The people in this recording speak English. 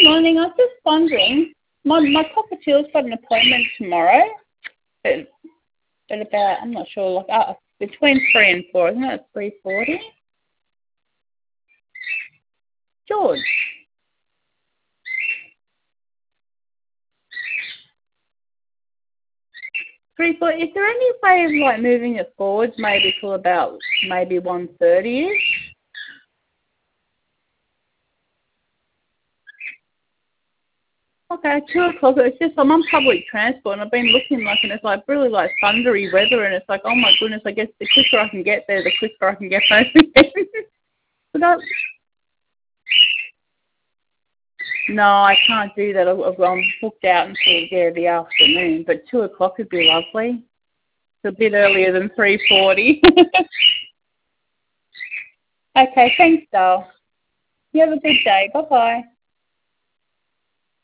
Morning. I was just wondering, my cockatiel's got an appointment tomorrow at about, I'm not sure, like between 3 and 4, isn't it? 3:40? George. 3:40. Is there any way of like moving it forwards maybe till about maybe 1:30ish? Okay, 2 o'clock. It's just I'm on public transport and I've been looking like, and it's like really like thundery weather, and it's like, oh my goodness, I guess the quicker I can get there, the quicker I can get home again. But no, I can't do that. I'm booked out until the afternoon, but 2 o'clock would be lovely. It's a bit earlier than 3:40. Okay, thanks, Dale. You have a good day. Bye bye.